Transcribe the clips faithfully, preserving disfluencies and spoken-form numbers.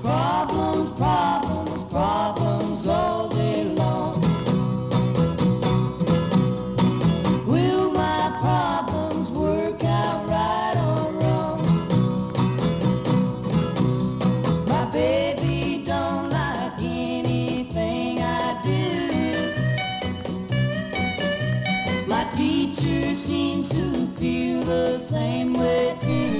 Problems, problems, problems all day long. Will my problems work out right or wrong? My baby don't like anything I do. My teacher seems to feel the same way too.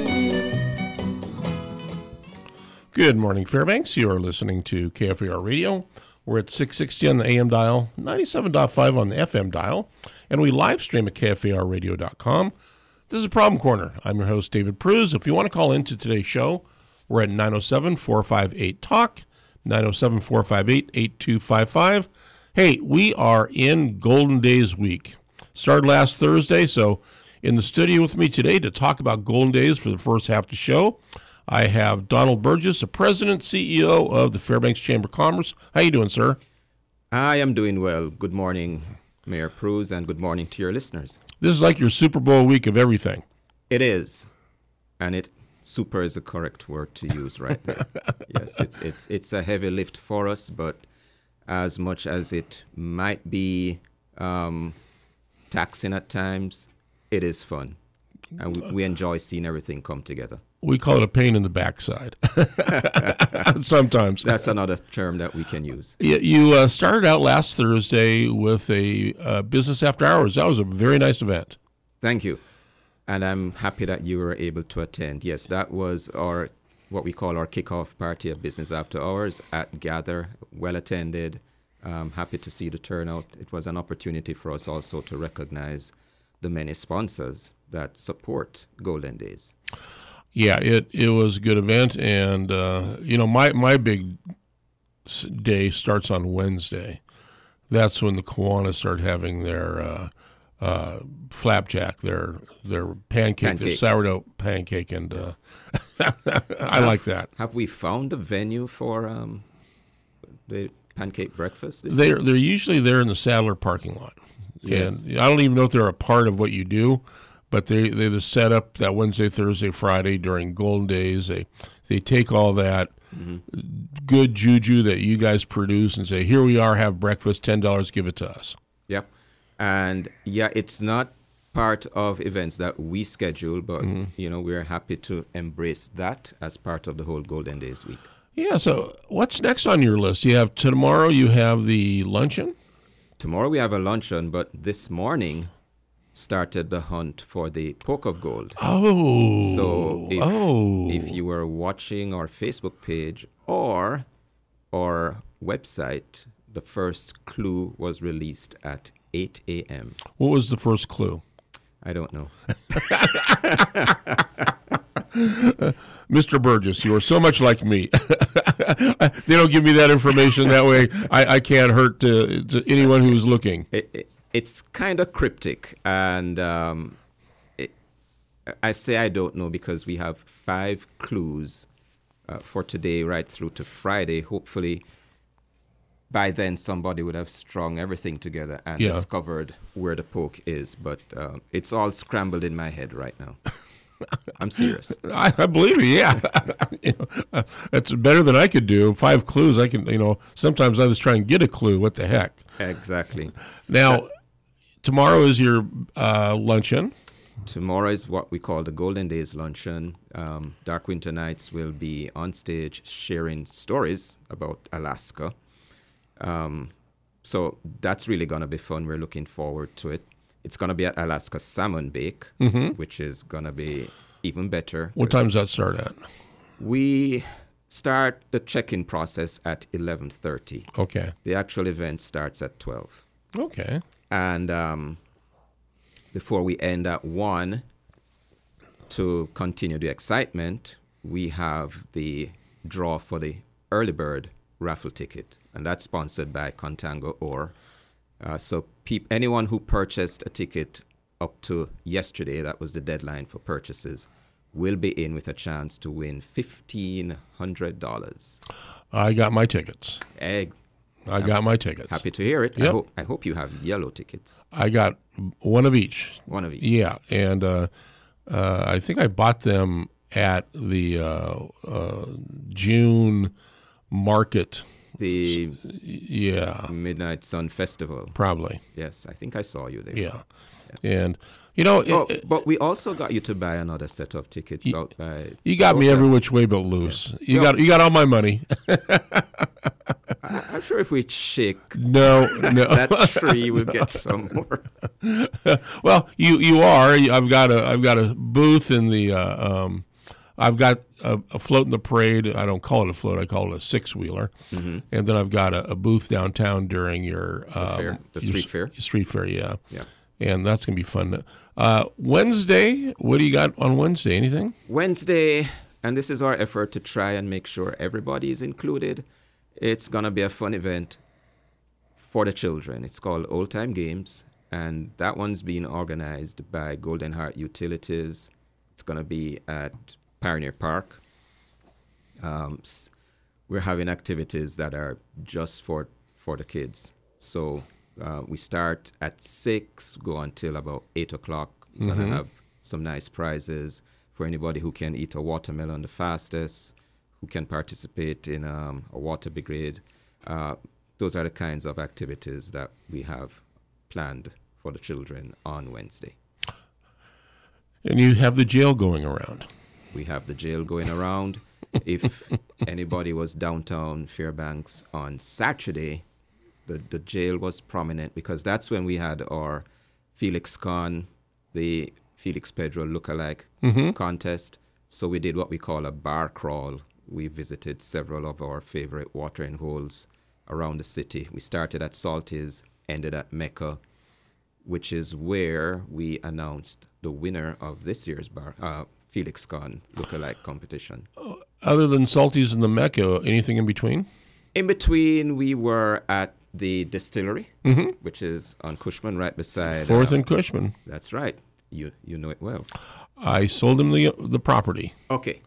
Good morning, Fairbanks. You are listening to K F A R Radio. We're at six sixty on the A M dial, ninety-seven point five on the F M dial, and we live stream at K F A R radio dot com. This is Problem Corner. I'm your host, David Pruz. If you want to call into today's show, we're at nine oh seven, four five eight, talk, nine oh seven, four five eight, eight two five five. Hey, we are in Golden Days week. Started last Thursday, so in the studio with me today to talk about Golden Days for the first half of the show, I have Donald Burgess, the president, C E O of the Fairbanks Chamber of Commerce. How you doing, sir? I am doing well. Good morning, Mayor Pruz, and good morning to your listeners. This is like your Super Bowl week of everything. It is, and it super is the correct word to use right there. Yes, it's it's it's a heavy lift for us, but as much as it might be um, taxing at times, it is fun, and we, we enjoy seeing everything come together. We call it a pain in the backside. Sometimes. That's another term that we can use. You, you uh, started out last Thursday with a uh, business after hours. That was a very nice event. Thank you. And I'm happy that you were able to attend. Yes, that was our what we call our kickoff party of Business After Hours at Gather. Well attended. Um, happy to see the turnout. It was an opportunity for us also to recognize the many sponsors that support Golden Days. Yeah, it, it was a good event, and uh, you know my my big day starts on Wednesday. That's when the Kiwanis start having their uh, uh, flapjack, their their pancake, Pancakes. their sourdough pancake, and uh, I have, like that. Have we found a venue for um, the pancake breakfast? This They're year? they're usually there in the Sadler parking lot, Yes. and I don't even know if they're a part of what you do. But they they just set up that Wednesday, Thursday, Friday during Golden Days. They they take all that mm-hmm. good juju that you guys produce and say, here we are, have breakfast, ten dollars, give it to us. Yep. And yeah, it's not part of events that we schedule, but mm-hmm. you know, we're happy to embrace that as part of the whole Golden Days week. Yeah, so what's next on your list? You have tomorrow you have the luncheon? Tomorrow we have a luncheon, but this morning started the hunt for the Poke of Gold. Oh. So if, oh. if you were watching our Facebook page or our website, the first clue was released at eight a.m. What was the first clue? I don't know. Mister Burgess, you are so much like me. They don't give me that information that way. I, I can't hurt to, to anyone who's looking. It, it, It's kind of cryptic, and um, it, I say I don't know because we have five clues uh, for today right through to Friday. Hopefully, by then somebody would have strung everything together and yeah. discovered where the poke is. But uh, it's all scrambled in my head right now. I'm serious. I, I believe you, yeah. you know, uh, that's better than I could do. Five clues, I can, you know, sometimes I just try and get a clue. What the heck? Exactly. Now, so, tomorrow is your uh, luncheon. Tomorrow is what we call the Golden Days luncheon. Um, Dark Winter Nights will be on stage sharing stories about Alaska. Um, so that's really going to be fun. We're looking forward to it. It's going to be at Alaska Salmon Bake, mm-hmm. which is going to be even better. What time does that start at? We start the check-in process at eleven thirty. Okay. The actual event starts at twelve. Okay. And um, before we end at one, to continue the excitement, we have the draw for the early bird raffle ticket, and that's sponsored by Contango Ore. Uh, so pe- anyone who purchased a ticket up to yesterday, that was the deadline for purchases, will be in with a chance to win fifteen hundred dollars. I got my tickets. Egg. I got my tickets. Happy to hear it. Yep. I hope I hope you have yellow tickets. I got one of each. One of each. Yeah, and uh, uh, I think I bought them at the uh, uh, June market. The Yeah, Midnight Sun Festival. probably. Yes, I think I saw you there. Yeah. And, you know, it- Oh, it- but we also got you to buy another set of tickets out by. you got me Hotel. every which way but loose. You No. got you got all my money. I, I'm sure if we shake No, no. that tree, we'll get some more. Well, you you are. I've got a I've got a booth in the. Uh, um, I've got a, a float in the parade. I don't call it a float. I call it a six wheeler. Mm-hmm. And then I've got a, a booth downtown during your um, fair, the your street s- fair? Street fair, yeah. Yeah. And that's gonna be fun. Uh, Wednesday. What do you got on Wednesday? Anything? Wednesday, and this is our effort to try and make sure everybody is included. It's going to be a fun event for the children. It's called Old Time Games, and that one's being organized by Golden Heart Utilities. It's going to be at Pioneer Park. Um, s- we're having activities that are just for, for the kids. So uh, we start at six, go until about eight o'clock. We're going to have some nice prizes for anybody who can eat a watermelon the fastest, who can participate in um, a water brigade. Uh, those are the kinds of activities that we have planned for the children on Wednesday. And you have the jail going around. We have the jail going around. If anybody was downtown Fairbanks on Saturday, the, the jail was prominent because that's when we had our Felix Con, the Felix Pedro lookalike contest. So we did what we call a bar crawl. We visited several of our favorite watering holes around the city. We started at Salty's, ended at Mecca, which is where we announced the winner of this year's bar, uh, Felix Con lookalike competition. Other than Salties and the Mecca, anything in between? In between, we were at the distillery, which is on Cushman, right beside. Fourth uh, and Cushman. That's right. You you know it well. I sold him the the property. Okay.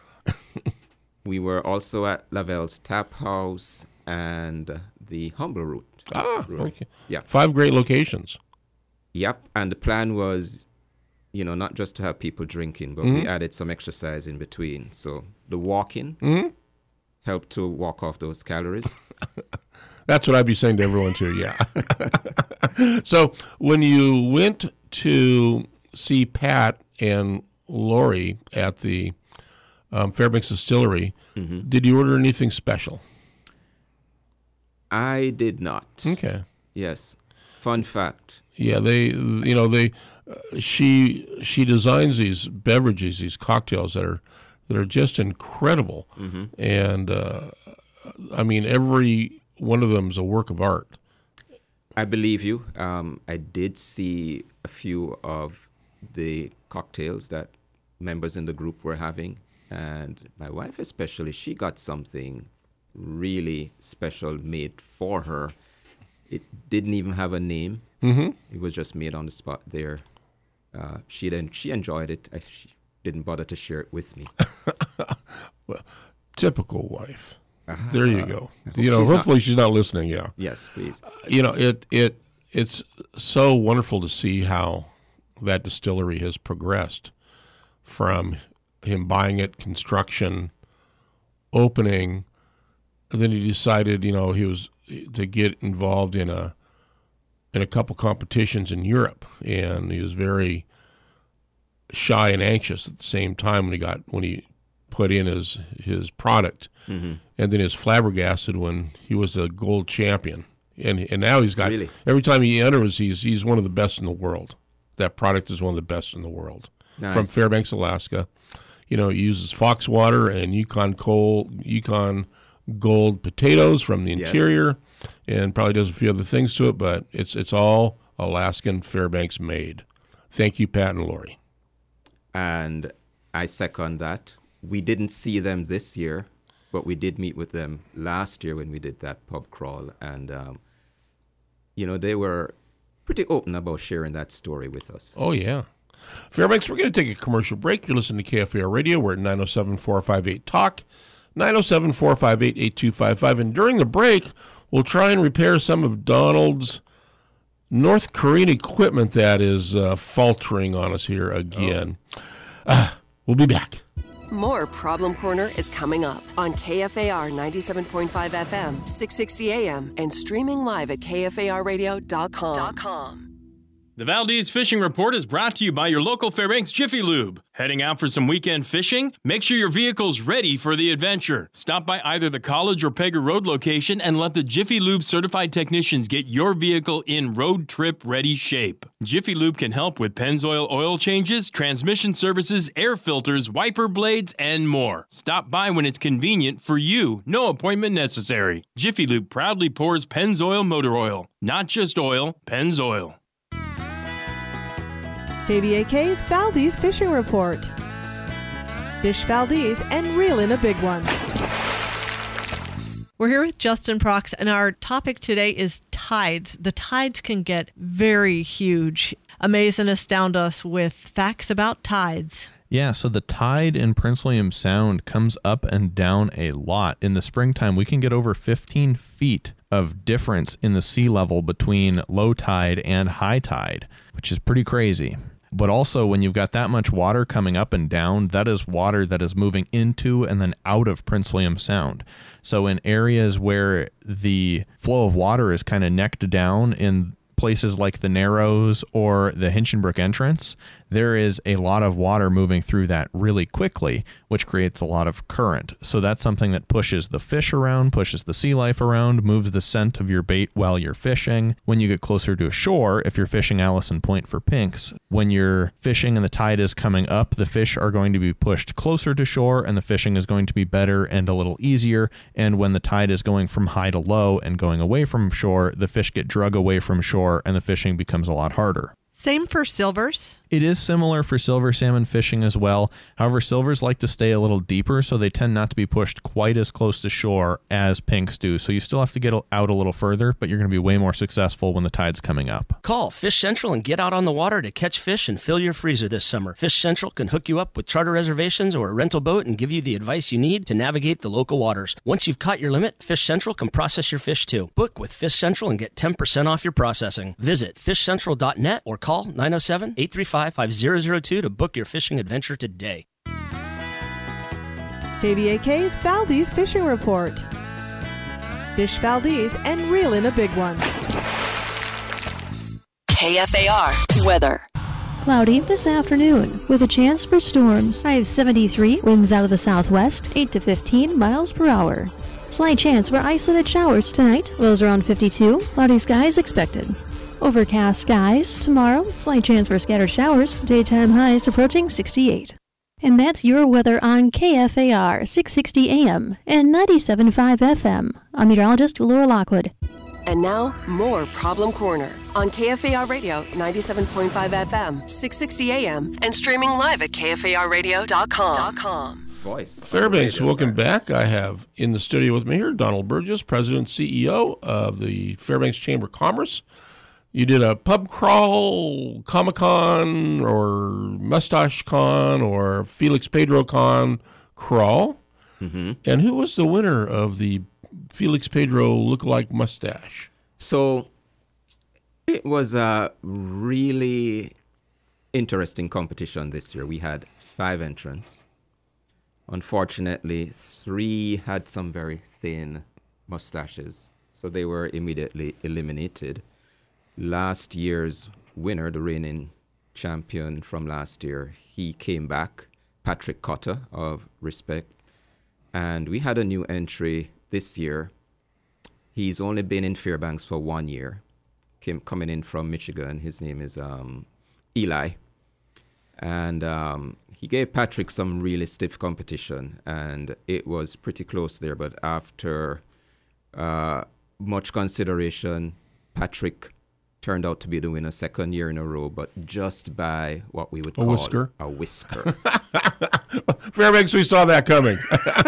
We were also at Lavelle's Tap House and the Humble Root. Ah, Brewery. okay. Yeah. Five great locations. Yep. And the plan was, you know, not just to have people drinking, but we added some exercise in between. So the walking helped to walk off those calories. That's what I'd be saying to everyone too. Yeah. So when you went to see Pat and Lori at the um, Fairbanks Distillery, did you order anything special? I did not. Okay. Yes. Fun fact. Yeah, they, you know, they, uh, she she designs these beverages, these cocktails that are that are just incredible, and uh, I mean every one of them is a work of art. I believe you. Um, I did see a few of the cocktails that members in the group were having, and my wife especially, she got something really special made for her. It didn't even have a name. Mm-hmm. It was just made on the spot there. Uh, she then she enjoyed it. I, she didn't bother to share it with me. Well, typical wife. There you go. You know, she's not- hopefully she's not listening. Yeah. Yes, please. You know, it it it's so wonderful to see how that distillery has progressed from him buying it, construction, opening, and then he decided, you know, he was to get involved in a in a couple competitions in Europe, and he was very shy and anxious at the same time when he got when he put in his his product, mm-hmm. and then he was flabbergasted when he was a gold champion, and and now he's got Really? every time he enters, he's he's one of the best in the world. That product is one of the best in the world. Nice. From Fairbanks, Alaska. You know, he uses fox water and Yukon coal, Yukon gold potatoes from the Yes. interior, and probably does a few other things to it, but it's it's all Alaskan Fairbanks made. Thank you, Pat and Lori. And I second that. We didn't see them this year, but we did meet with them last year when we did that pub crawl. And, um, you know, they were pretty open about sharing that story with us. Oh, yeah. Fairbanks, we're going to take a commercial break. You're listening to K F A R Radio. We're at nine oh seven, four five eight, talk, nine oh seven, four five eight, eight two five five. And during the break, we'll try and repair some of Donald's North Korean equipment that is uh, faltering on us here again. Uh, we'll be back. More Problem Corner is coming up on K F A R ninety-seven point five F M, six sixty A M, and streaming live at K F A R radio dot com. The Valdez Fishing Report is brought to you by your local Fairbanks Jiffy Lube. Heading out for some weekend fishing? Make sure your vehicle's ready for the adventure. Stop by either the College or Pega Road location and let the Jiffy Lube certified technicians get your vehicle in road trip ready shape. Jiffy Lube can help with Pennzoil oil changes, transmission services, air filters, wiper blades, and more. Stop by when it's convenient for you. No appointment necessary. Jiffy Lube proudly pours Pennzoil motor oil. Not just oil, Pennzoil. K V A K's Valdez Fishing Report. Fish Valdez and reel in a big one. We're here with Justin Prox, and our topic today is tides. The tides can get very huge. Amaze and astound us with facts about tides. Yeah, so the tide in Prince William Sound comes up and down a lot. In the springtime, we can get over fifteen feet of difference in the sea level between low tide and high tide, which is pretty crazy. But also, when you've got that much water coming up and down, that is water that is moving into and then out of Prince William Sound. So in areas where the flow of water is kind of necked down in places like the Narrows or the Hinchinbrook entrance, there is a lot of water moving through that really quickly, which creates a lot of current. So that's something that pushes the fish around, pushes the sea life around, moves the scent of your bait while you're fishing. When you get closer to a shore, if you're fishing Allison Point for pinks, when you're fishing and the tide is coming up, the fish are going to be pushed closer to shore and the fishing is going to be better and a little easier. And when the tide is going from high to low and going away from shore, the fish get drug away from shore and the fishing becomes a lot harder. Same for silvers? It is similar for silver salmon fishing as well. However, silvers like to stay a little deeper, so they tend not to be pushed quite as close to shore as pinks do. So you still have to get out a little further, but you're going to be way more successful when the tide's coming up. Call Fish Central and get out on the water to catch fish and fill your freezer this summer. Fish Central can hook you up with charter reservations or a rental boat and give you the advice you need to navigate the local waters. Once you've caught your limit, Fish Central can process your fish too. Book with Fish Central and get ten percent off your processing. Visit fish central dot net or call nine oh seven, eight three five, five zero zero two to book your fishing adventure today. K V A K's Valdez Fishing Report. Fish Valdez and reel in a big one. K F A R weather. Cloudy this afternoon with a chance for storms. High of seventy-three, winds out of the southwest, eight to fifteen miles per hour. Slight chance for isolated showers tonight, lows around fifty-two, cloudy skies expected. Overcast skies tomorrow, slight chance for scattered showers, daytime highs approaching sixty-eight. And that's your weather on K F A R six sixty A M and ninety-seven point five F M. I'm meteorologist Laura Lockwood. And now, more Problem Corner on K F A R Radio ninety-seven point five F M, six sixty A M, and streaming live at K F A R radio dot com. Voice. Fairbanks, welcome back. I have in the studio with me here Donald Burgess, President and C E O of the Fairbanks Chamber of Commerce. You did a pub crawl, Comic-Con, or Mustache Con, or Felix Pedro Con crawl. Mm-hmm. And who was the winner of the Felix Pedro lookalike mustache? So it was a really interesting competition this year. We had five entrants. Unfortunately, three had some very thin mustaches, so they were immediately eliminated. Last year's winner, the reigning champion from last year, he came back, Patrick Cotter of Respect. And we had a new entry this year. He's only been in Fairbanks for one year. Came coming in from Michigan. His name is um, Eli. And um, he gave Patrick some really stiff competition. And it was pretty close there. But after uh, much consideration, Patrick turned out to be the winner second year in a row, but just by what we would a call whisker. a whisker. Fairbanks, we saw that coming.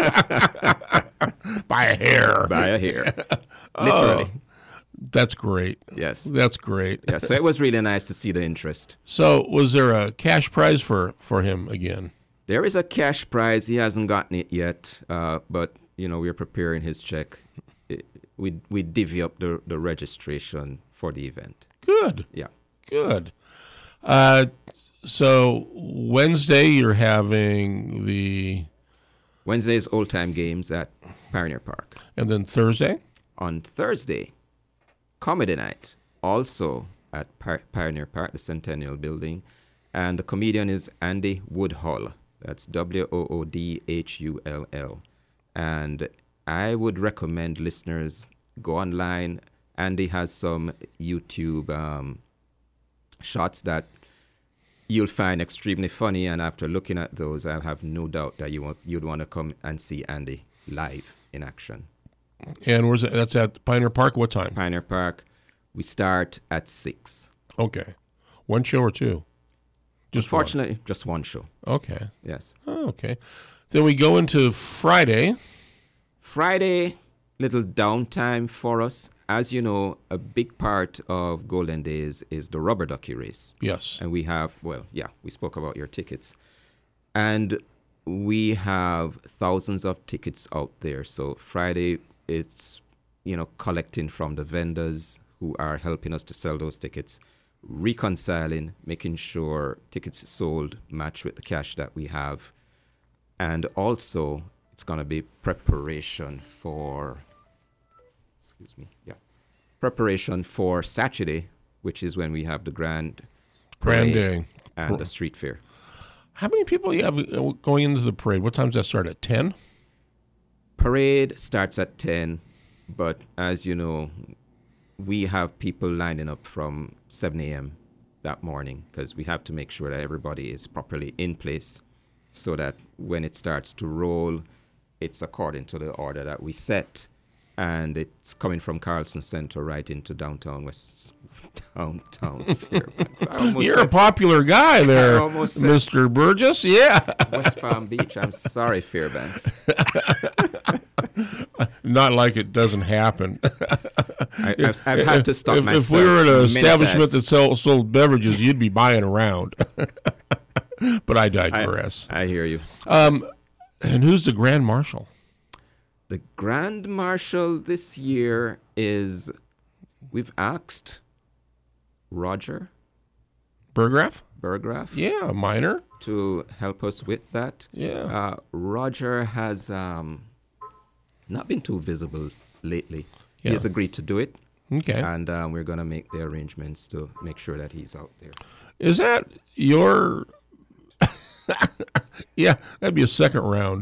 By a hair. By a hair. Literally. Oh, that's great. Yes. That's great. Yeah, so it was really nice to see the interest. So was there a cash prize for, for him again? There is a cash prize. He hasn't gotten it yet, uh, but, you know, we're preparing his check. It, we we divvy up the, the registration for the event. Good. Yeah. Good. Uh, So Wednesday you're having the Wednesday's old time games at Pioneer Park. And then Thursday? On Thursday, comedy night, also at Pi- Pioneer Park, the Centennial Building. And the comedian is Andy Woodhull. That's W O O D H U L L. And I would recommend listeners go online. Andy has some YouTube um, shots that you'll find extremely funny. And after looking at those, I have no doubt that you want, you'd want to come and see Andy live in action. And where's it? That's at Pioneer Park. What time? Pioneer Park. We start at six. Okay. One show or two? Just Unfortunately, one. just one show. Okay. Yes. Oh, okay. Then we go into Friday. Friday, little downtime for us. As you know, a big part of Golden Days is the rubber ducky race. Yes. And we have, well, yeah, we spoke about your tickets. And we have thousands of tickets out there. So Friday, it's, you know, collecting from the vendors who are helping us to sell those tickets, reconciling, making sure tickets sold match with the cash that we have. And also, it's going to be preparation for, excuse me, yeah, preparation for Saturday, which is when we have the grand Grand parade day. and the street fair. How many people you have going into the parade? What time does that start? At ten? Parade starts at ten, but as you know, we have people lining up from seven a.m. that morning because we have to make sure that everybody is properly in place so that when it starts to roll, it's according to the order that we set. And it's coming from Carlson Center right into downtown West, downtown Fairbanks. I almost You're said, a popular guy there, I almost said Mister Burgess. Yeah. West Palm Beach. I'm sorry, Fairbanks. Not like it doesn't happen. I, I've, I've had to stop if, myself. If we were at an many establishment times. that sell, sold beverages, you'd be buying around. But I digress. I, I hear you. Um, and who's the Grand Marshal? The Grand Marshal this year is, we've asked Roger Burgraff? Burgraff Yeah, a minor. to help us with that. Yeah. Uh, Roger has um, not been too visible lately. Yeah. He has agreed to do it. Okay. And um, we're going to make the arrangements to make sure that he's out there. Is that your... Yeah, that'd be a second round.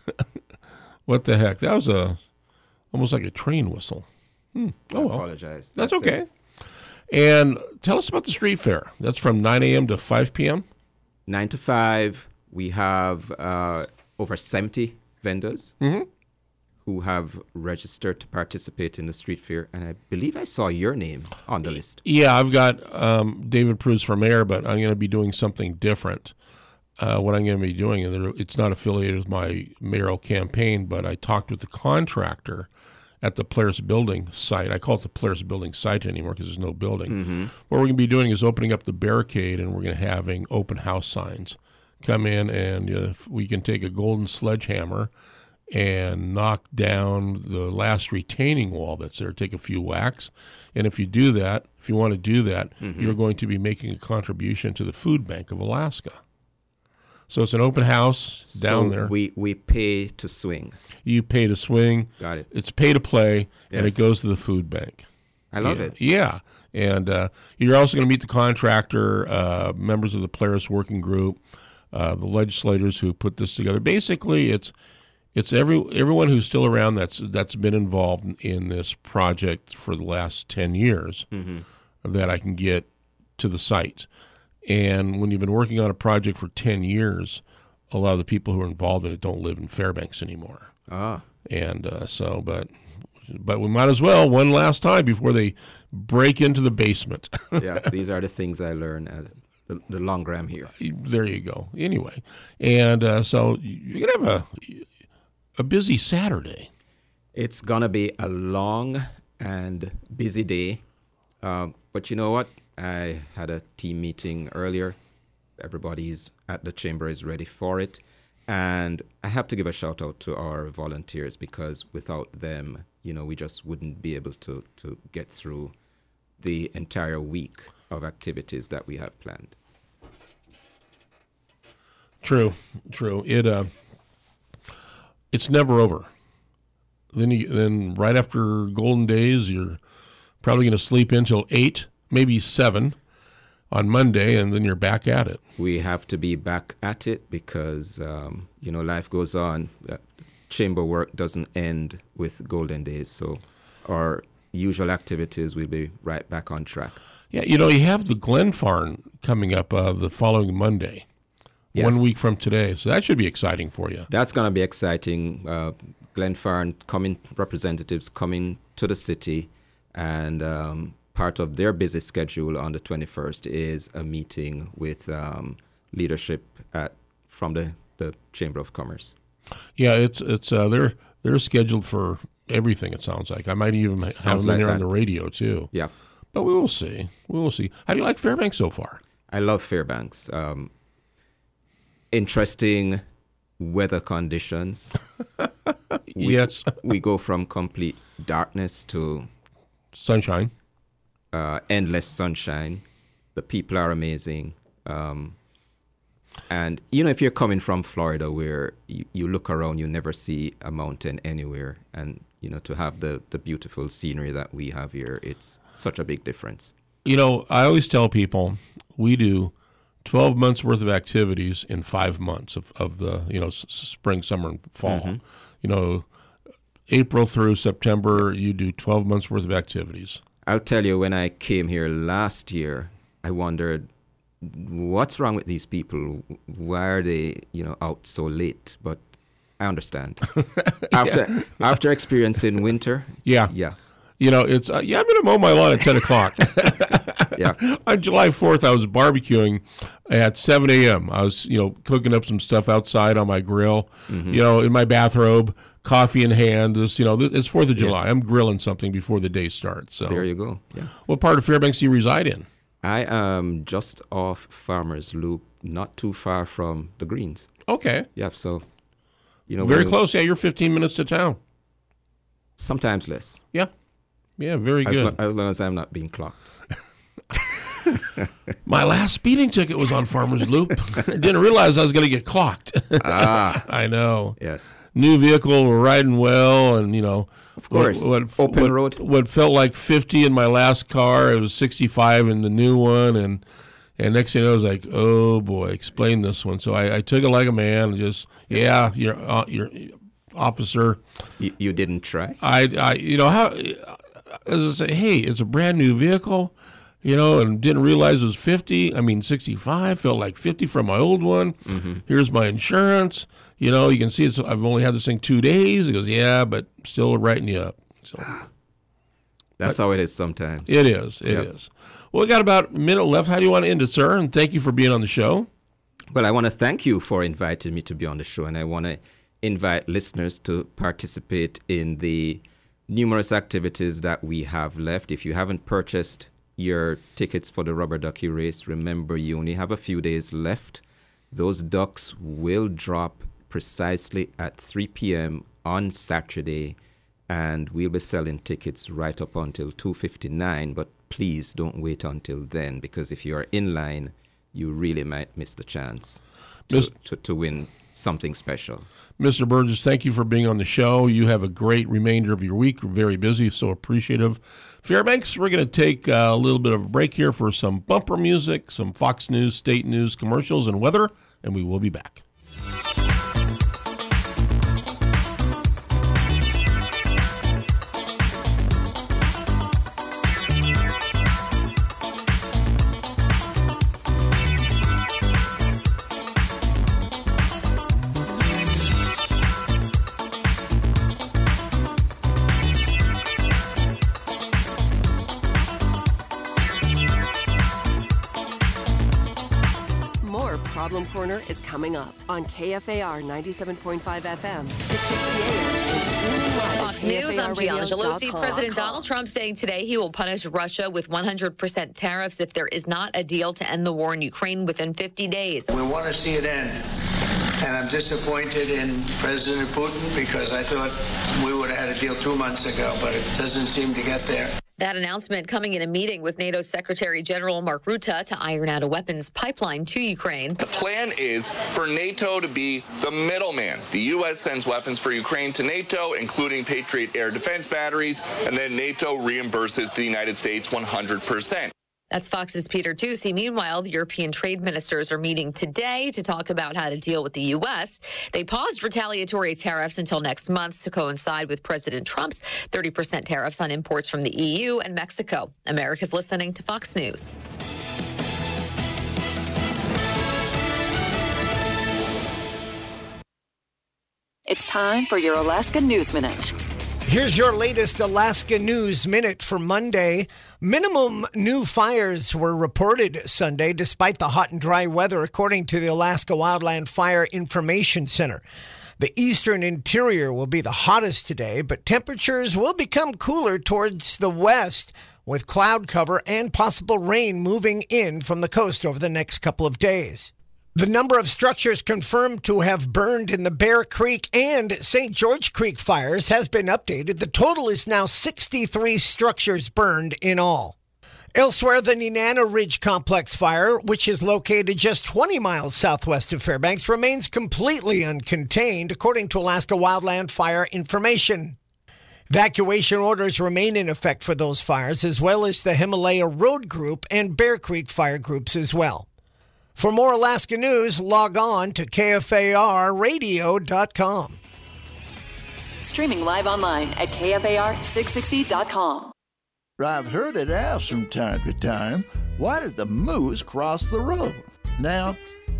What the heck? That was a almost like a train whistle. Hmm. I Oh, well. apologize. That's, That's okay. it. And tell us about the street fair. That's from nine a.m. to five p.m.? Nine to five, we have uh, over seventy vendors Mhm. who have registered to participate in the street fair. And I believe I saw your name on the list. Yeah, I've got um, David Pruz for mayor, but I'm going to be doing something different. Uh, what I'm going to be doing, and there- it's not affiliated with my mayoral campaign, but I talked with the contractor at the Polaris Building site. I call it the Polaris Building site anymore because there's no building. Mm-hmm. What we're going to be doing is opening up the barricade, and we're going to having open house signs. Come in, and uh, we can take a golden sledgehammer and knock down the last retaining wall that's there, take a few whacks. And if you do that, if you want to do that, Mm-hmm. you're going to be making a contribution to the Food Bank of Alaska. So it's an open house down so there. We, we pay to swing. You pay to swing. Got it. It's pay to play, and Yes. it goes to the food bank. I love yeah. it. Yeah. And uh, you're also going to meet the contractor, uh, members of the Polaris Working Group, uh, the legislators who put this together. Basically, it's it's every everyone who's still around that's that's been involved in, in this project for the last ten years Mm-hmm. that I can get to the site. And when you've been working on a project for ten years, a lot of the people who are involved in it don't live in Fairbanks anymore. Ah, And uh, so, but but we might as well one last time before they break into the basement. yeah. These are the things I learn as the, the longer I'm here. There you go. Anyway, and uh, so you're gonna have a a busy Saturday. It's going to be a long and busy day. Um, but you know what? I had a team meeting earlier. Everybody's at the chamber is ready for it. And I have to give a shout out to our volunteers because without them, you know, we just wouldn't be able to, to get through the entire week of activities that we have planned. True, true. It uh, it's never over. Then you, then right after Golden Days, you're probably going to sleep until eight, maybe seven on Monday, and then you're back at it. We have to be back at it because, um, you know, life goes on. Uh, chamber work doesn't end with Golden Days, so our usual activities will be right back on track. Yeah, you know, you have the Glenfarn coming up uh, the following Monday, yes. one week from today, so that should be exciting for you. That's going to be exciting. Uh, Glenfarn coming, representatives coming to the city, and um, part of their busy schedule on the twenty-first is a meeting with um, leadership at from the, the Chamber of Commerce. Yeah, it's it's uh, they're they're scheduled for everything. It sounds like I might even sounds have them like in there that. on the radio too. Yeah, but we will see. We will see. How do you like Fairbanks so far? I love Fairbanks. Um, interesting weather conditions. we, yes, we go from complete darkness to sunshine. Uh, endless sunshine. The people are amazing. Um, and, you know, if you're coming from Florida where you, you look around, you never see a mountain anywhere. And, you know, to have the, the beautiful scenery that we have here, it's such a big difference. You know, I always tell people we do twelve months worth of activities in five months of, of the, you know, s- spring, summer, and fall. Mm-hmm. You know, April through September, you do twelve months worth of activities. I'll tell you, when I came here last year, I wondered, what's wrong with these people? Why are they, you know, out so late? But I understand. After yeah. after experiencing winter, yeah, yeah, you know, it's uh, yeah. I'm gonna mow my lawn at ten o'clock. Yeah. On July fourth, I was barbecuing at seven a.m. I was, you know, cooking up some stuff outside on my grill, mm-hmm. you know, in my bathrobe. Coffee in hand. This, you know, it's Fourth of July. Yeah. I'm grilling something before the day starts. So there you go. Yeah. What part of Fairbanks do you reside in? I am just off Farmers Loop, not too far from the Greens. Okay. Yeah. So, you know, very close. Yeah, you're fifteen minutes to town. Sometimes less. Yeah. Yeah. Very as good. Lo- as long as I'm not being clocked. My last speeding ticket was on Farmers Loop. I didn't realize I was going to get clocked. Ah. I know. Yes. New vehicle, we're riding well, and, you know, of course, what, what, open what, road. What felt like fifty in my last car, it was sixty-five in the new one, and and next thing I was like, oh boy, explain this one. So I, I took it like a man, and just yeah, your uh, your officer. You, you didn't try. I, I you know how as I say, hey, it's a brand new vehicle, you know, and didn't realize it was fifty. I mean, sixty-five felt like fifty from my old one. Mm-hmm. Here's my insurance. You know, you can see it's. I've only had this thing two days. He goes, yeah, but still writing you up. So that's but, how it is sometimes. It is. It yep. is. Well, we got about a minute left. How do you want to end it, sir? And thank you for being on the show. Well, I want to thank you for inviting me to be on the show, and I want to invite listeners to participate in the numerous activities that we have left. If you haven't purchased your tickets for the rubber ducky race, remember you only have a few days left. Those ducks will drop precisely at three p.m. on Saturday, and we'll be selling tickets right up until two fifty-nine, but please don't wait until then, because if you are in line, you really might miss the chance to, to, to win something special. Mister Burgess, thank you for being on the show. You have a great remainder of your week. We're very busy, so appreciative. Fairbanks, we're going to take a little bit of a break here for some bumper music, some Fox News, state news, commercials, and weather, and we will be back. Problem Corner is coming up on K F A R ninety-seven point five F M, six sixty A M, and streaming live Fox News, I'm Gianna Gelosi. President Donald Trump saying today he will punish Russia with one hundred percent tariffs if there is not a deal to end the war in Ukraine within fifty days. We want to see it end. And I'm disappointed in President Putin because I thought we would have had a deal two months ago, but it doesn't seem to get there. That announcement coming in a meeting with NATO Secretary General Mark Rutte to iron out a weapons pipeline to Ukraine. The plan is for NATO to be the middleman. The U S sends weapons for Ukraine to NATO, including Patriot air defense batteries, and then NATO reimburses the United States one hundred percent. That's Fox's Peter Doocy. Meanwhile, the European trade ministers are meeting today to talk about how to deal with the U S. They paused retaliatory tariffs until next month to coincide with President Trump's thirty percent tariffs on imports from the E U and Mexico. America's listening to Fox News. It's time for your Alaska News Minute. Here's your latest Alaska News Minute for Monday. Minimum new fires were reported Sunday despite the hot and dry weather, according to the Alaska Wildland Fire Information Center. The eastern interior will be the hottest today, but temperatures will become cooler towards the west with cloud cover and possible rain moving in from the coast over the next couple of days. The number of structures confirmed to have burned in the Bear Creek and Saint George Creek fires has been updated. The total is now sixty-three structures burned in all. Elsewhere, the Nenana Ridge Complex fire, which is located just twenty miles southwest of Fairbanks, remains completely uncontained, according to Alaska Wildland Fire Information. Evacuation orders remain in effect for those fires, as well as the Himalaya Road Group and Bear Creek fire groups as well. For more Alaska news, log on to K F A R radio dot com. Streaming live online at K F A R six sixty dot com. I've heard it asked from time to time, why did the moose cross the road? Now,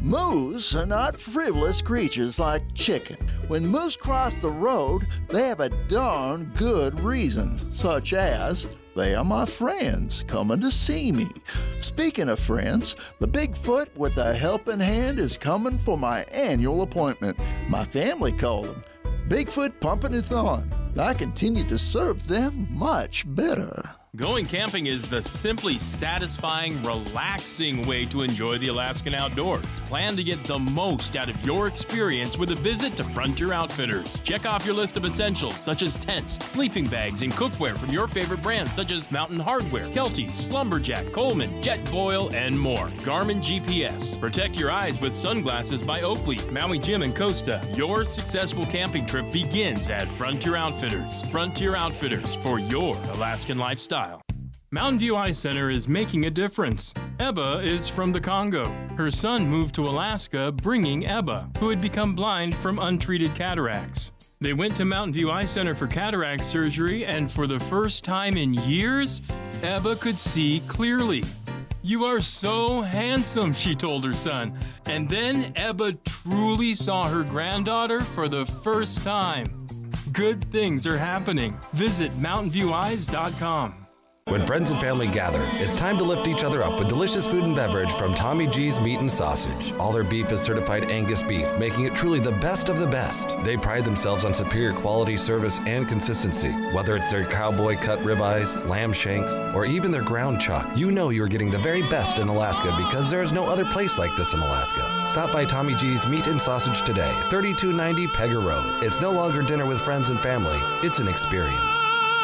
moose are not frivolous creatures like chicken. When moose cross the road, they have a darn good reason, such as they are my friends coming to see me. Speaking of friends, the Bigfoot with a helping hand is coming for my annual appointment. My family called him Bigfoot Pumping and Thawing. I continue to serve them much better. Going camping is the simply satisfying, relaxing way to enjoy the Alaskan outdoors. Plan to get the most out of your experience with a visit to Frontier Outfitters. Check off your list of essentials such as tents, sleeping bags, and cookware from your favorite brands such as Mountain Hardware, Kelties, Slumberjack, Coleman, Jetboil, and more. Garmin G P S. Protect your eyes with sunglasses by Oakley, Maui Jim, and Costa. Your successful camping trip begins at Frontier Outfitters. Frontier Outfitters for your Alaskan lifestyle. Mountain View Eye Center is making a difference. Ebba is from the Congo. Her son moved to Alaska bringing Ebba, who had become blind from untreated cataracts. They went to Mountain View Eye Center for cataract surgery, and for the first time in years, Ebba could see clearly. "You are so handsome," she told her son. And then Ebba truly saw her granddaughter for the first time. Good things are happening. Visit mountain view eyes dot com. When friends and family gather, it's time to lift each other up with delicious food and beverage from Tommy G's Meat and Sausage. All their beef is certified Angus beef, making it truly the best of the best. They pride themselves on superior quality, service, and consistency. Whether it's their cowboy cut ribeyes, lamb shanks, or even their ground chuck, you know you're getting the very best in Alaska because there is no other place like this in Alaska. Stop by Tommy G's Meat and Sausage today, thirty-two ninety Pegger Road. It's no longer dinner with friends and family, it's an experience.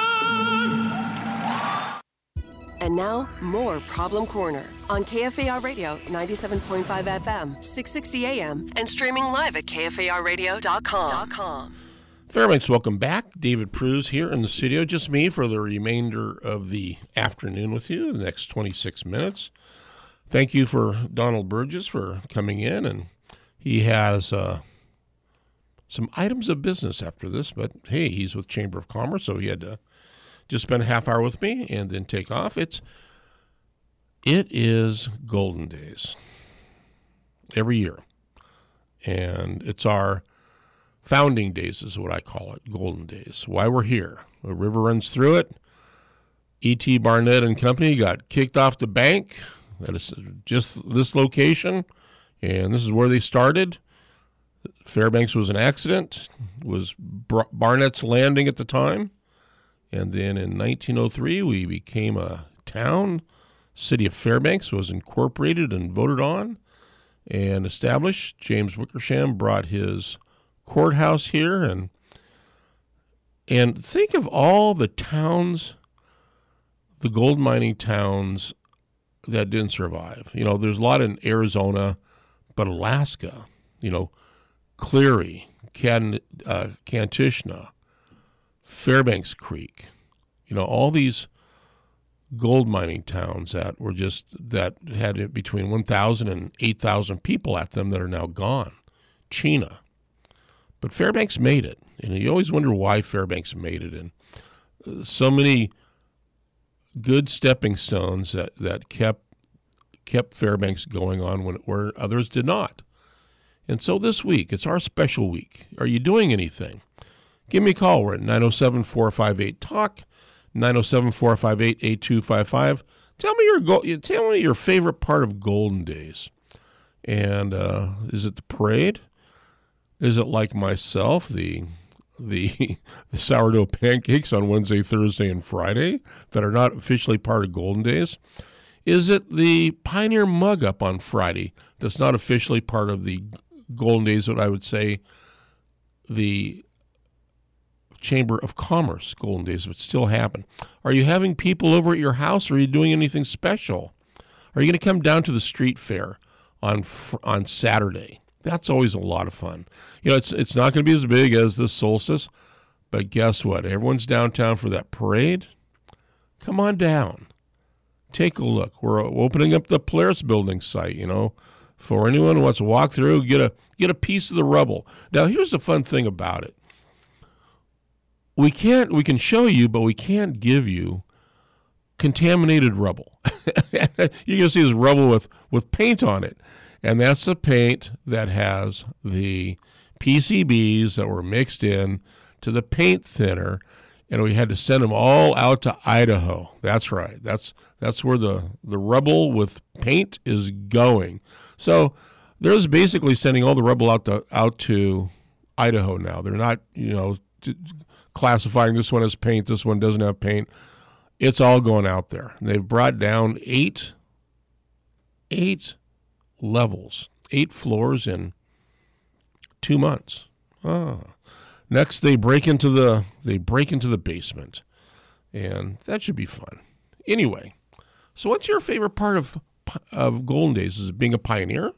And now, more Problem Corner on K F A R Radio ninety-seven point five F M, six sixty A M, and streaming live at K F A R radio dot com. Fairbanks, welcome back. David Pruz here in the studio. Just me for the remainder of the afternoon with you, the next twenty-six minutes. Thank you for Donald Burgess for coming in, and he has uh, some items of business after this, but hey, he's with Chamber of Commerce, so he had to just spend a half hour with me and then take off. It's, it is Golden Days every year. And it's our founding days is what I call it, Golden Days. Why we're here. The river runs through it. E T Barnett and Company got kicked off the bank at a, just this location, and this is where they started. Fairbanks was an accident. It was Barnett's Landing at the time. And then in nineteen oh three, we became a town. City of Fairbanks was incorporated and voted on and established. James Wickersham brought his courthouse here. And and think of all the towns the gold mining towns that didn't survive. You know, there's a lot in Arizona, but Alaska, you know, Cleary, Can, uh, Kantishna, Fairbanks Creek, you know, all these gold mining towns that were just, that had between one thousand and eight thousand people at them that are now gone. Chena. But Fairbanks made it. And you always wonder why Fairbanks made it. And uh, so many good stepping stones that, that kept kept Fairbanks going on when where others did not. And so this week, it's our special week. Are you doing anything? Give me a call. We're at nine oh seven, four five eight, talk, nine oh seven, four five eight, eight two five five. Tell me your go- tell me your favorite part of Golden Days. And uh, is it the parade? Is it like myself, the the the sourdough pancakes on Wednesday, Thursday, and Friday that are not officially part of Golden Days? Is it the Pioneer Mug Up on Friday that's not officially part of the Golden Days, but I would say the Chamber of Commerce Golden Days would still happen? Are you having people over at your house, or are you doing anything special? Are you going to come down to the street fair on on Saturday? That's always a lot of fun. You know, it's it's not going to be as big as the solstice, but guess what? Everyone's downtown for that parade. Come on down. Take a look. We're opening up the Polaris building site, you know, for anyone who wants to walk through, get a get a piece of the rubble. Now, here's the fun thing about it. We can't we can show you, but we can't give you contaminated rubble. You're going to see this rubble with, with paint on it. And that's the paint that has the P C Bs that were mixed in to the paint thinner, and we had to send them all out to Idaho. That's right. That's that's where the, the rubble with paint is going. So there's basically sending all the rubble out to out to Idaho now. They're not, you know, t- classifying this one as paint, this one doesn't have paint. It's all going out there. And they've brought down eight eight levels, eight floors in two months. Ah. Next, they break into the they break into the basement, and that should be fun. Anyway, so what's your favorite part of of Golden Days? Is it being a pioneer?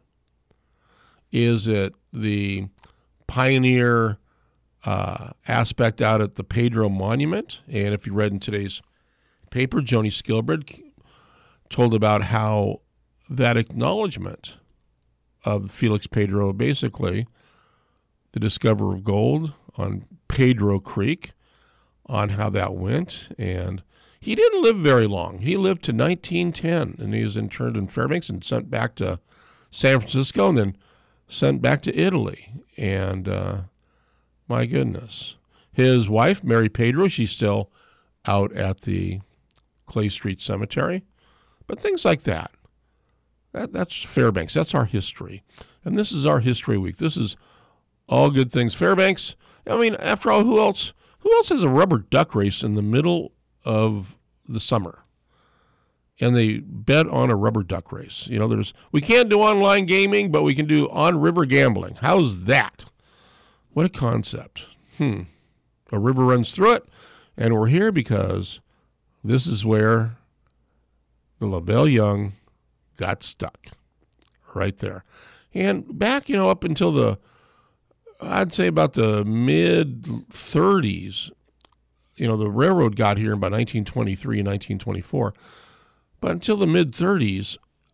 Is it the pioneer uh, aspect out at the Pedro Monument? And if you read in today's paper, Joni Skilbred told about how that acknowledgement of Felix Pedro, basically the discoverer of gold on Pedro Creek, on how that went. And he didn't live very long. He lived to nineteen ten, and he was interned in Fairbanks and sent back to San Francisco and then sent back to Italy. And uh, my goodness, his wife, Mary Pedro, she's still out at the Clay Street Cemetery. But things like that. That, that's Fairbanks. That's our history. And this is our History Week. This is all good things. Fairbanks, I mean, after all, who else who else has a rubber duck race in the middle of the summer? And they bet on a rubber duck race. You know, there's we can't do online gaming, but we can do on-river gambling. How's that? What a concept. Hmm. A river runs through it, and we're here because this is where the LaBelle Young got stuck, right there. And back, you know, up until the, I'd say about the mid thirties, you know, the railroad got here in about nineteen twenty-three, nineteen twenty-four. But until the mid thirties,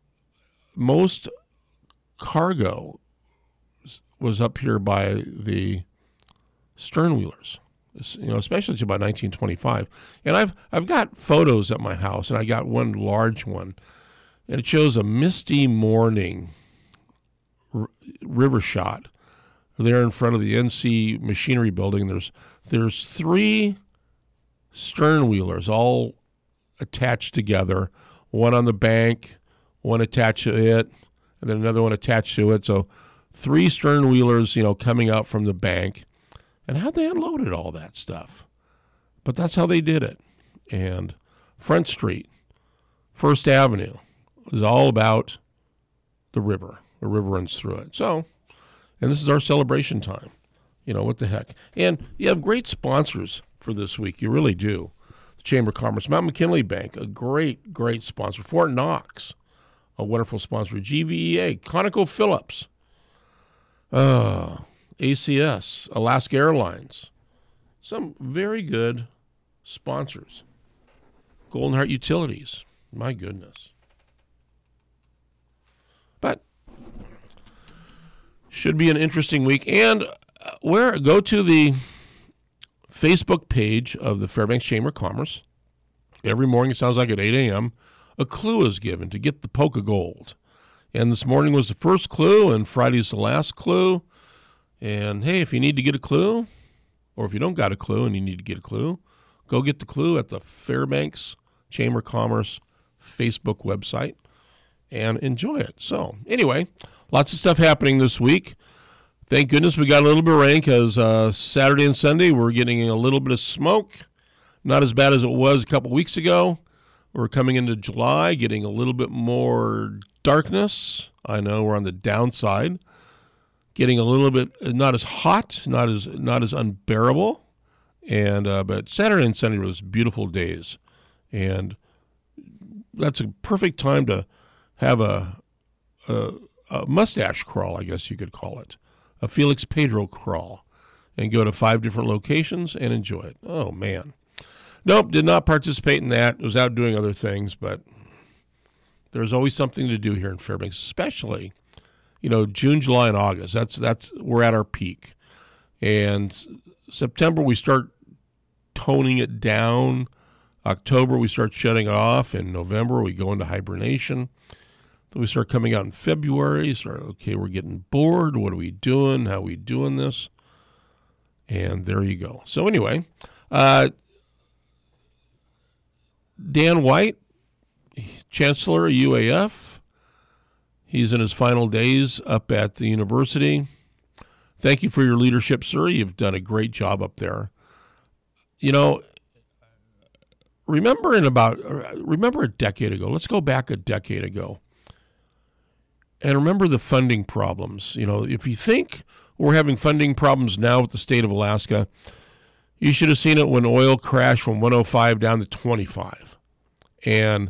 most cargo was up here by the sternwheelers, you know, especially to about nineteen twenty-five. And I've I've got photos at my house, and I got one large one, and it shows a misty morning r- river shot there in front of the N C Machinery Building. There's there's three sternwheelers all attached together, one on the bank, one attached to it, and then another one attached to it. So three sternwheelers, you know, coming out from the bank. And how they unloaded all that stuff. But that's how they did it. And Front Street, First Avenue, is all about the river. The river runs through it. So, and this is our celebration time. You know, what the heck. And you have great sponsors for this week. You really do. Chamber of Commerce. Mount McKinley Bank, a great, great sponsor. Fort Knox, a wonderful sponsor. G V E A, ConocoPhillips, uh, A C S, Alaska Airlines. Some very good sponsors. Golden Heart Utilities. My goodness. But should be an interesting week. And uh, where go to the Facebook page of the Fairbanks Chamber of Commerce. Every morning, it sounds like at eight a.m., a clue is given to get the poke of gold. And this morning was the first clue, and Friday's the last clue. And, hey, if you need to get a clue, or if you don't got a clue and you need to get a clue, go get the clue at the Fairbanks Chamber of Commerce Facebook website and enjoy it. So, anyway, lots of stuff happening this week. Thank goodness we got a little bit of rain because uh, Saturday and Sunday we're getting a little bit of smoke. Not as bad as it was a couple weeks ago. We're coming into July, getting a little bit more darkness. I know we're on the downside. Getting a little bit not as hot, not as not as unbearable. And uh, but Saturday and Sunday were those beautiful days, and that's a perfect time to have a, a, a mustache crawl, I guess you could call it. A Felix Pedro crawl, and go to five different locations and enjoy it. Oh, man. Nope, did not participate in that. Was out doing other things, but there's always something to do here in Fairbanks, especially, you know, June, July, and August. That's, that's, we're at our peak. And September, we start toning it down. October, we start shutting it off. In November, we go into hibernation. We start coming out in February. Start, okay, we're getting bored. What are we doing? How are we doing this? And there you go. So anyway, uh, Dan White, Chancellor of U A F. He's in his final days up at the university. Thank you for your leadership, sir. You've done a great job up there. You know, remember in about, remember a decade ago. Let's go back a decade ago. And remember the funding problems. You know, if you think we're having funding problems now with the state of Alaska, you should have seen it when oil crashed from one oh five down to twenty-five. And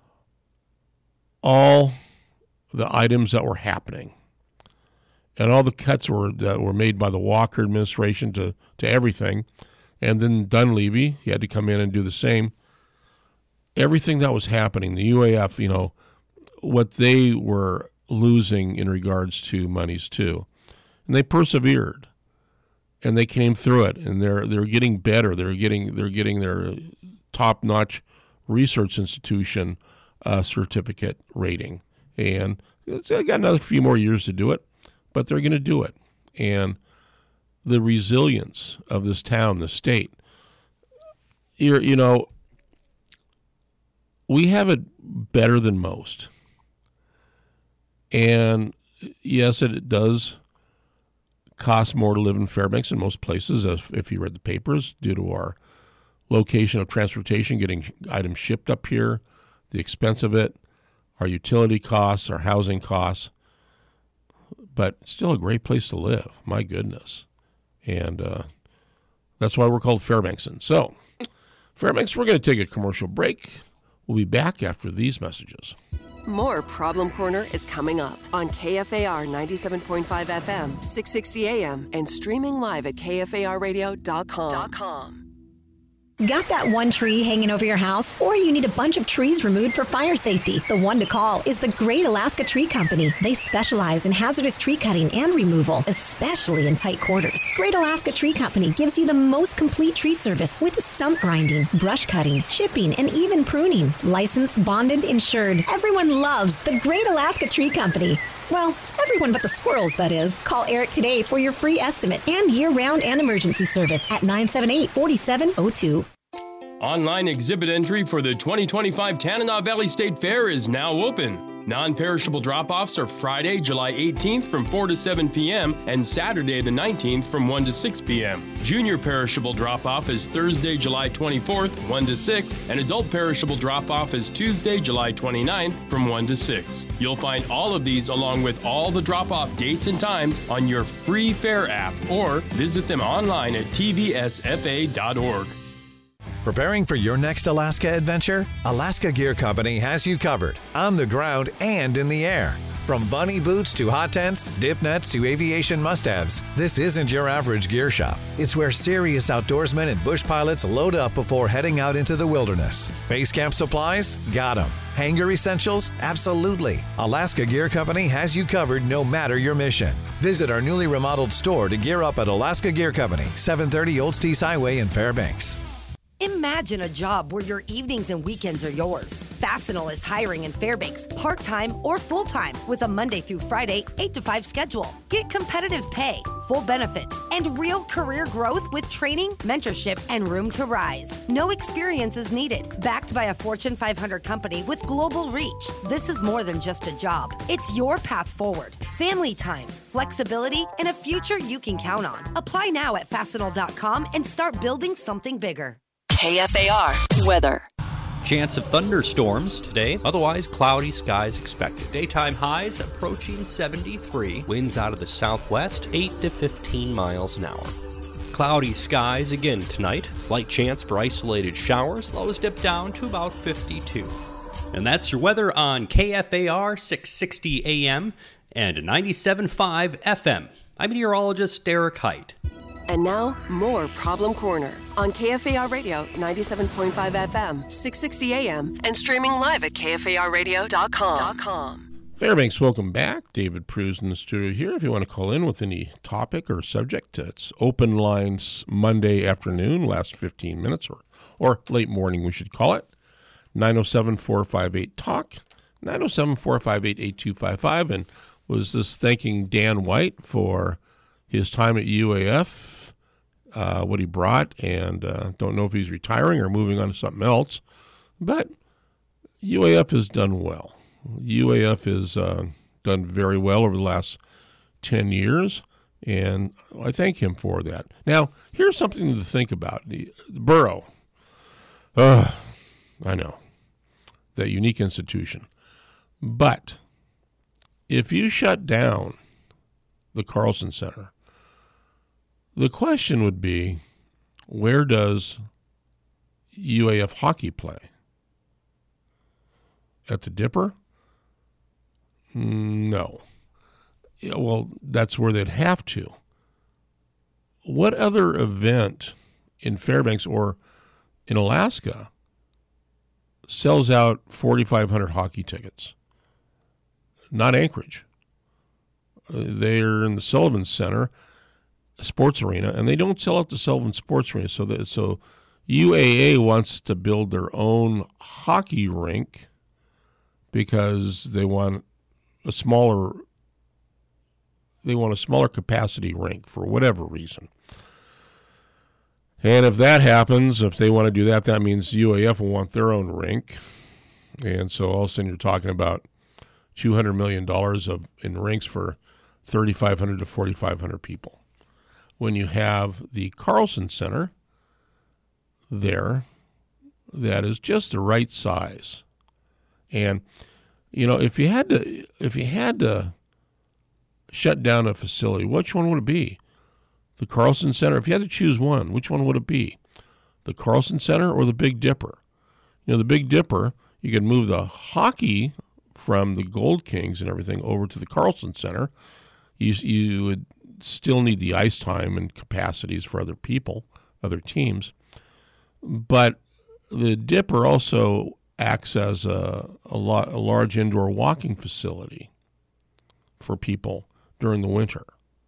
all the items that were happening and all the cuts were that were made by the Walker administration to, to everything. And then Dunleavy, he had to come in and do the same. Everything that was happening, the U A F, you know, what they were losing in regards to monies too. And they persevered and they came through it, and they're they're getting better. They're getting they're getting their top-notch research institution uh, certificate rating. And it's, they got another few more years to do it, but they're going to do it. And the resilience of this town, the state, you're, you know, we have it better than most. And yes, it, it does cost more to live in Fairbanks in most places, if, if you read the papers, due to our location of transportation, getting items shipped up here, the expense of it, our utility costs, our housing costs. But still a great place to live, my goodness. And uh, that's why we're called Fairbankson. So, Fairbanks, we're going to take a commercial break. We'll be back after these messages. More Problem Corner is coming up on K F A R ninety-seven point five F M, six sixty A M, and streaming live at K F A R radio dot com. Got that one tree hanging over your house? Or you need a bunch of trees removed for fire safety? The one to call is the Great Alaska Tree Company. They specialize in hazardous tree cutting and removal, especially in tight quarters. Great Alaska Tree Company gives you the most complete tree service with stump grinding, brush cutting, chipping, and even pruning. Licensed, bonded, insured. Everyone loves the Great Alaska Tree Company. Well, everyone but the squirrels, that is. Call Eric today for your free estimate and year-round and emergency service at nine seven eight, four seven zero two. Online exhibit entry for the twenty twenty-five Tanana Valley State Fair is now open. Non-perishable drop-offs are Friday, July eighteenth from four to seven p.m. and Saturday the nineteenth from one to six p.m. Junior perishable drop-off is Thursday, July twenty-fourth, one to six, and adult perishable drop-off is Tuesday, July twenty-ninth from one to six. You'll find all of these along with all the drop-off dates and times on your free fair app or visit them online at T V S F A dot org. Preparing for your next Alaska adventure? Alaska Gear Company has you covered, on the ground and in the air. From bunny boots to hot tents, dip nets to aviation must-haves, this isn't your average gear shop. It's where serious outdoorsmen and bush pilots load up before heading out into the wilderness. Base camp supplies? Got them. Hangar essentials? Absolutely. Alaska Gear Company has you covered no matter your mission. Visit our newly remodeled store to gear up at Alaska Gear Company, seven thirty Old Steese Highway in Fairbanks. Imagine a job where your evenings and weekends are yours. Fastenal is hiring in Fairbanks, part-time or full-time, with a Monday through Friday, eight to five schedule. Get competitive pay, full benefits, and real career growth with training, mentorship, and room to rise. No experience is needed. Backed by a Fortune five hundred company with global reach, this is more than just a job. It's your path forward. Family time, flexibility, and a future you can count on. Apply now at fastenal dot com and start building something bigger. K F A R weather. Chance of thunderstorms today, otherwise cloudy skies expected. Daytime highs approaching seventy-three. Winds out of the southwest, eight to fifteen miles an hour. Cloudy skies again tonight. Slight chance for isolated showers. Lows dip down to about fifty-two. And that's your weather on K F A R six sixty A M and ninety-seven point five F M. I'm meteorologist Derek Height. And now, more Problem Corner on K F A R Radio ninety-seven point five F M, six sixty A M, and streaming live at K F A R radio dot com. Fairbanks, welcome back. David Pruse in the studio here. If you want to call in with any topic or subject, it's open lines Monday afternoon, last fifteen minutes, or, or late morning, we should call it. nine oh seven, four five eight, talk, nine oh seven, four five eight, eight two five five. And was just thanking Dan White for his time at U A F. Uh, what he brought, and uh, don't know if he's retiring or moving on to something else, but U A F has done well. U A F has uh, done very well over the last ten years, and I thank him for that. Now, here's something to think about. The, the borough, uh, I know, that unique institution, but if you shut down the Carlson Center, the question would be, where does U A F hockey play? At the Dipper? No. Yeah, well, that's where they'd have to. What other event in Fairbanks or in Alaska sells out forty-five hundred hockey tickets? Not Anchorage. Uh, they're in the Sullivan Center Sports Arena, and they don't sell out the Sullivan Sports Arena. So that so U A A wants to build their own hockey rink because they want a smaller they want a smaller capacity rink for whatever reason. And if that happens, if they want to do that, that means U A F will want their own rink. And so all of a sudden you're talking about two hundred million dollars of in rinks for thirty-five hundred to forty-five hundred people. When you have the Carlson Center there, that is just the right size. And, you know, if you had to, if you had to shut down a facility, which one would it be? The Carlson Center? If you had to choose one, which one would it be? The Carlson Center or the Big Dipper? You know, the Big Dipper, you could move the hockey from the Gold Kings and everything over to the Carlson Center. You, you would still need the ice time and capacities for other people, other teams. But the Dipper also acts as a, a, lot, a large indoor walking facility for people during the winter.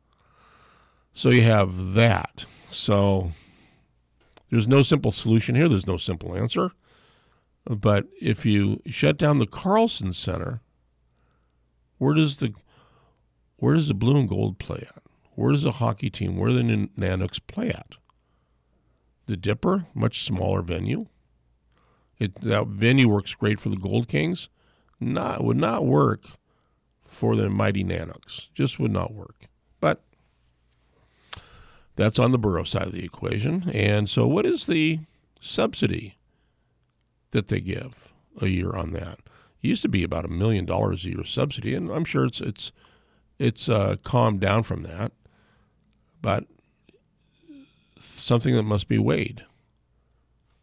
So you have that. So there's no simple solution here. There's no simple answer. But if you shut down the Carlson Center, where does the where does the blue and gold play at? Where does the hockey team, where do the Nanooks play at? The Dipper, much smaller venue. It, that venue works great for the Gold Kings. Not would not work for the mighty Nanooks. Just would not work. But that's on the borough side of the equation. And so what is the subsidy that they give a year on that? It used to be about a million dollars a year subsidy, and I'm sure it's it's it's uh, calmed down from that. But something that must be weighed.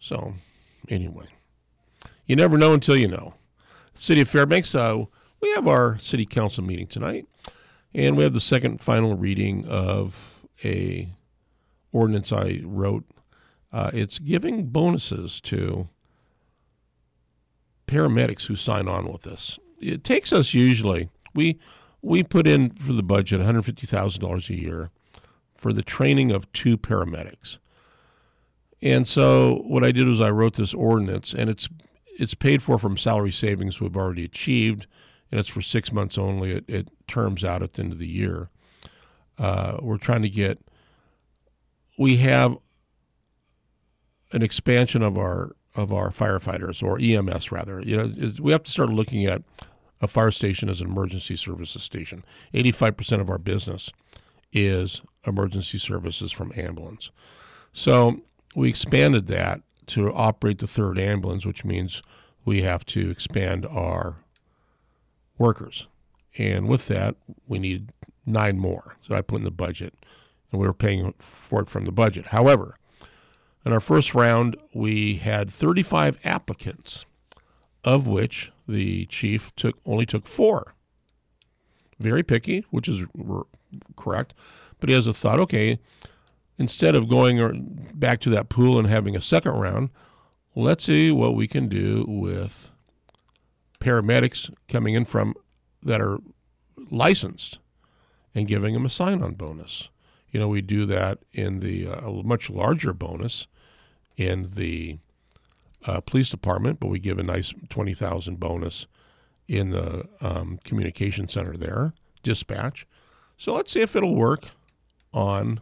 So, anyway, you never know until you know. City of Fairbanks, uh, we have our city council meeting tonight, and we have the second final reading of a ordinance I wrote. Uh, it's giving bonuses to paramedics who sign on with us. It takes us usually, we we put in for the budget one hundred fifty thousand dollars a year for the training of two paramedics. And so what I did was I wrote this ordinance, and it's it's paid for from salary savings we've already achieved, and it's for six months only. It, it terms out at the end of the year. Uh, we're trying to get, we have an expansion of our of our firefighters, or E M S rather. You know, it, we have to start looking at a fire station as an emergency services station. eighty-five percent of our business is emergency services from ambulance. So we expanded that to operate the third ambulance, which means we have to expand our workers. And with that, we need nine more. So I put in the budget, and we were paying for it from the budget. However, in our first round, we had thirty-five applicants, of which the chief took only took four. Very picky, which is r- correct. But he has a thought, okay, instead of going back to that pool and having a second round, let's see what we can do with paramedics coming in from that are licensed and giving them a sign-on bonus. You know, we do that in the uh, a much larger bonus in the uh, police department, but we give a nice twenty thousand dollars bonus in the um, communication center there, dispatch. So let's see if it'll work on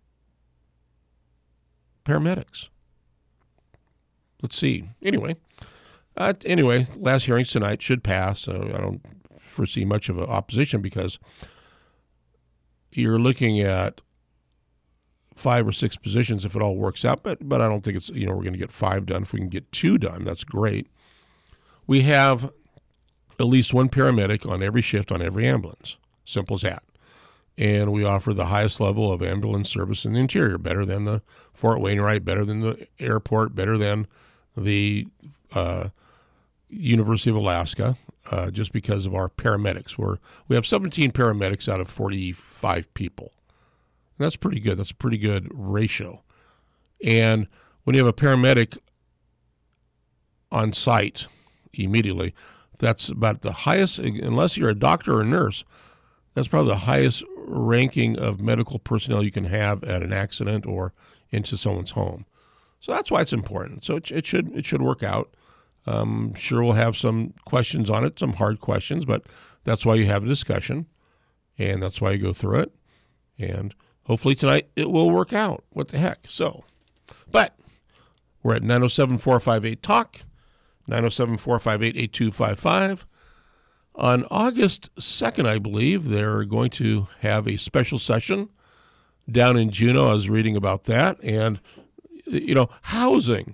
paramedics. Let's see. Anyway, uh, anyway, last hearings tonight should pass. So I don't foresee much of an opposition because you're looking at five or six positions if it all works out. But but I don't think it's, you know, we're going to get five done. If we can get two done, that's great. We have at least one paramedic on every shift on every ambulance. Simple as that. And we offer the highest level of ambulance service in the interior, better than the Fort Wainwright, better than the airport, better than the uh, University of Alaska, uh, just because of our paramedics. We're, we have seventeen paramedics out of forty-five people. And that's pretty good. That's a pretty good ratio. And when you have a paramedic on site immediately, that's about the highest, unless you're a doctor or a nurse, that's probably the highest ranking of medical personnel you can have at an accident or into someone's home. So that's why it's important. So it, it should it should work out. Um, sure, we'll have some questions on it, some hard questions, but that's why you have a discussion, and that's why you go through it. And hopefully tonight it will work out. What the heck? So, but we're at nine oh seven, four five eight, talk, nine oh seven, four five eight, eight two five five. On August second, I believe, they're going to have a special session down in Juneau. I was reading about that. And, you know, housing.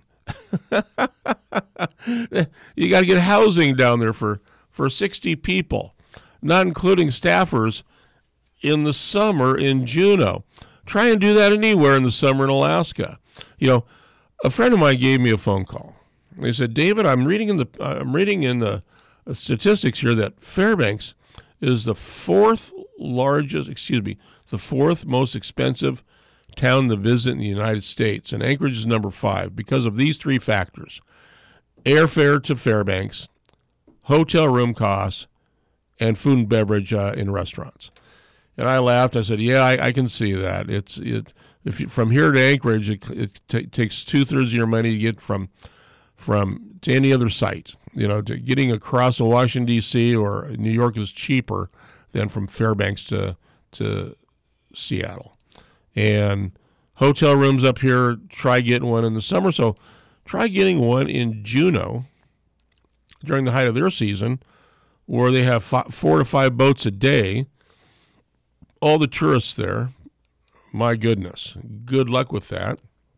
You got to get housing down there for, for sixty people, not including staffers, in the summer in Juneau. Try and do that anywhere in the summer in Alaska. You know, a friend of mine gave me a phone call. They said, David, I'm reading in the I'm reading in the statistics here that Fairbanks is the fourth largest, excuse me, the fourth most expensive town to visit in the United States, and Anchorage is number five because of these three factors: airfare to Fairbanks, hotel room costs, and food and beverage uh, in restaurants. And I laughed. I said, "Yeah, I, I can see that. It's it. If you, from here to Anchorage, it, it t- takes two thirds of your money to get from from to any other site. You know, to getting across to Washington D C or New York is cheaper than from Fairbanks to to Seattle. And hotel rooms up here, try getting one in the summer. So try getting one in Juneau during the height of their season, where they have five, four to five boats a day. All the tourists there, my goodness, good luck with that."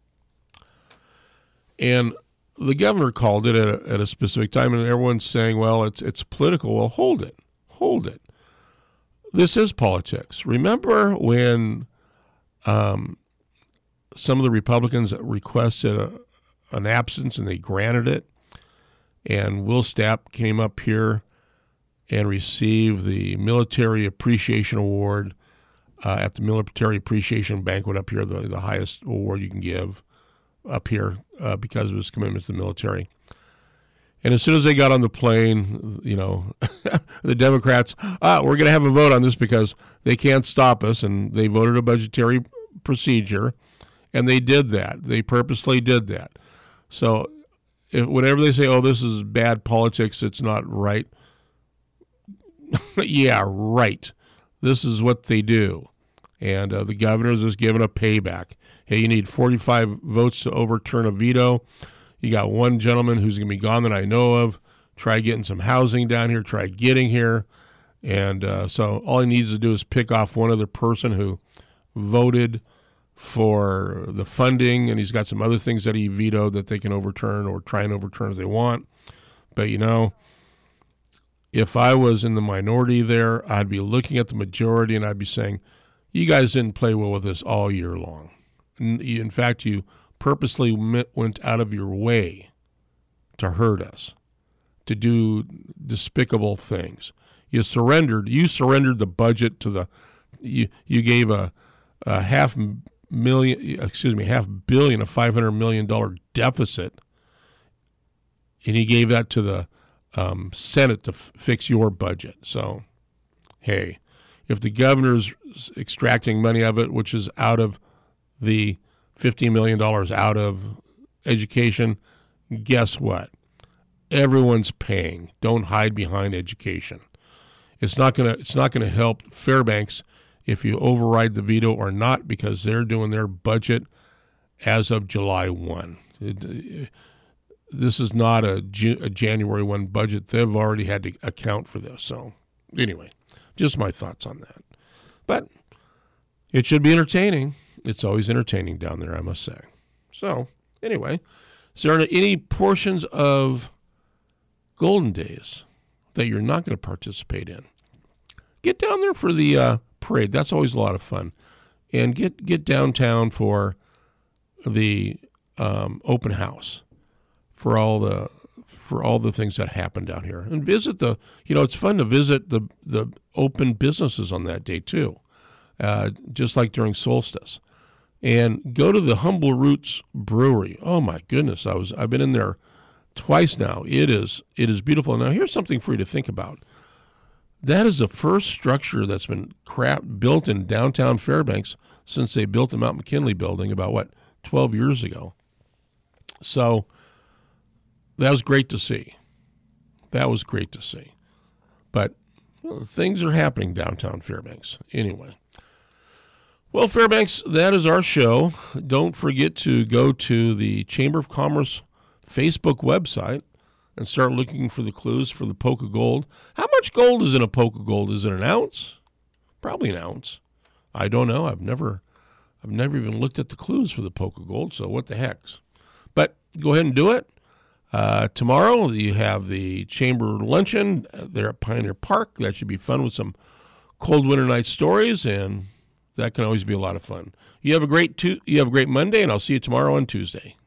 And the governor called it at a, at a specific time, and everyone's saying, well, it's it's political. Well, hold it. Hold it. This is politics. Remember when um, some of the Republicans requested a, an absence, and they granted it. And Will Stapp came up here and received the Military Appreciation Award uh, at the Military Appreciation Banquet up here, the, the highest award you can give up here uh, because of his commitment to the military. And as soon as they got on the plane, you know, the Democrats, ah, we're going to have a vote on this because they can't stop us. And they voted a budgetary procedure, and they did that. They purposely did that. So if whenever they say, oh, this is bad politics, it's not right. Yeah, right. This is what they do. And uh, the governor's just giving a payback. Hey, you need forty-five votes to overturn a veto. You got one gentleman who's going to be gone that I know of. Try getting some housing down here. Try getting here. And uh, so all he needs to do is pick off one other person who voted for the funding, and he's got some other things that he vetoed that they can overturn or try and overturn if they want. But, you know, if I was in the minority there, I'd be looking at the majority and I'd be saying, you guys didn't play well with us all year long. In fact, you purposely went out of your way to hurt us, to do despicable things. You surrendered. You surrendered the budget to the. You you gave a, a half million, excuse me, half billion, a five hundred million dollar deficit, and you gave that to the um, Senate to f- fix your budget. So, hey, if the governor's extracting money of it, which is out of the fifteen million dollars out of education, guess what? Everyone's paying. Don't hide behind education. It's not gonna it's not gonna help Fairbanks if you override the veto or not, because they're doing their budget as of July first. It, this is not a, Ju- a January first budget. They've already had to account for this. So anyway, just my thoughts on that. But it should be entertaining. It's always entertaining down there, I must say. So, anyway, is there any portions of Golden Days that you're not going to participate in? Get down there for the uh, parade. That's always a lot of fun. And get, get downtown for the um, open house for all the for all the things that happen down here. And visit the, you know, it's fun to visit the, the open businesses on that day, too, uh, just like during solstice. And go to the Humble Roots Brewery. Oh my goodness, I was I've been in there twice now. It is it is beautiful. Now here's something for you to think about. That is the first structure that's been crap built in downtown Fairbanks since they built the Mount McKinley building about what twelve years ago. So that was great to see. That was great to see. But well, things are happening downtown Fairbanks anyway. Well, Fairbanks, that is our show. Don't forget to go to the Chamber of Commerce Facebook website and start looking for the clues for the poke of gold. How much gold is in a poke of gold? Is it an ounce? Probably an ounce. I don't know. I've never I've never even looked at the clues for the poke of gold, so what the heck. But go ahead and do it. Uh, tomorrow you have the Chamber Luncheon there at Pioneer Park. That should be fun with some cold winter night stories, and that can always be a lot of fun. You have a great tu- you have a great Monday, and I'll see you tomorrow on Tuesday.